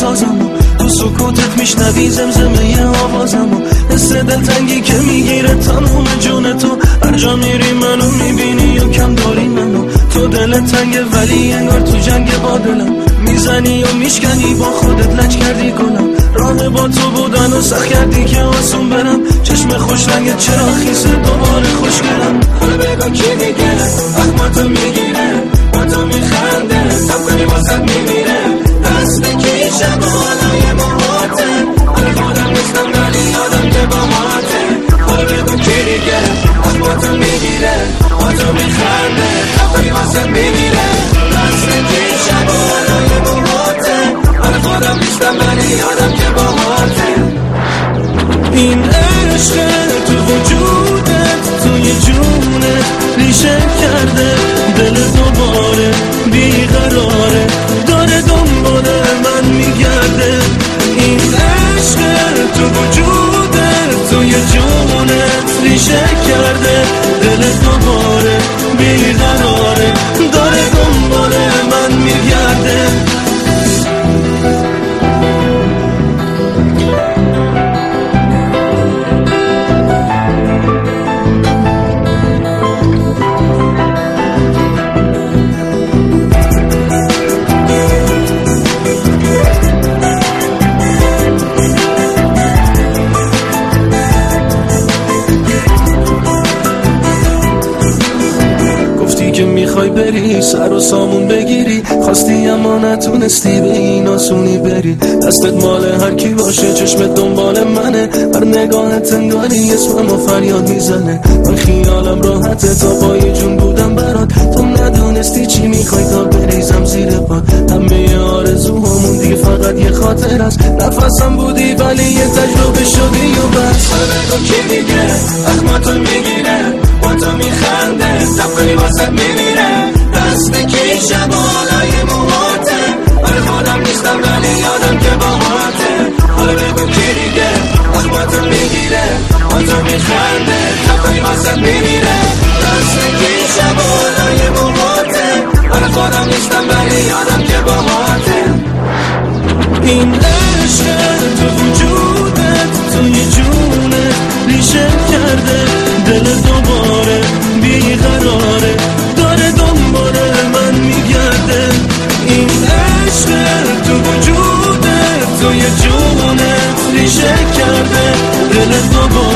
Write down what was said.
سازم تو سکوتت میشنوی زمزمه آوازم حس دلتنگی که میگیره تموم جون تو هر جا میری منو میبینی و کم داری منو تو دل تنگه ولی انگار تو جنگ با دلم میزنی و میشکنی با خودت لج کردی گلم راه با تو بودن و سخت کردی که آسون برم چشم خوش رنگت چرا خیسه دوباره خوشگلم حالا بگو کی دیگه اخماتو میگیره با تو میخنده سب کنی واسد میمیره دست کی شب و حالای موهاته حالا خودم نیستم ولی یادم که با ماته حالا بگو کی دیگه اخماتو میگیره با تو میخنده سب کنی واسد میمیره دست کی شب و حالای موهاته حالا خودم نیستم ولی یادم که با ماته این عشق تو وجودت توی جونت ریشه کرده دل دوباره بیقراره داره دنبال من میگرده این عشق تو وجودت توی جونت ریشه کرده دل دوباره بیقراره داره دنبال من میگرده که میخوای بری سر و سامون بگیری خواستی اما نتونستی به این آسونی بری دستت مال هر کی باشه چشمت دنبال منه هر نگاهت انگاری اسمم و فریاد میزنه من خیالم راحته تا پای جون بودم برات تو ندونستی چی میخوای تا بریزم زیر پات همه آرزوهامون دیگه فقط یه خاطر است نفسم بودی ولی یه تجربه شدی و بس بگو کی دیگه اخماتو میگیره با تو میخنده سب کنی واسد میمیره دست کی شب و حالای موهاته حالا خودم نیستم ولی یادم که با ماته حالا بگو کی دیگه اخماتو میگیره با تو میخنده سب کنی واسد میمیره دست کی شب و حالای موهاته حالا خودم نیستم ولی یادم که با ماته این عشق تو وجودت توی جونت ریشه کرده دل دوباره بیقراره داره دنبال من میگرده این عشق تو وجودت توی جونت ریشه کرده دل دوباره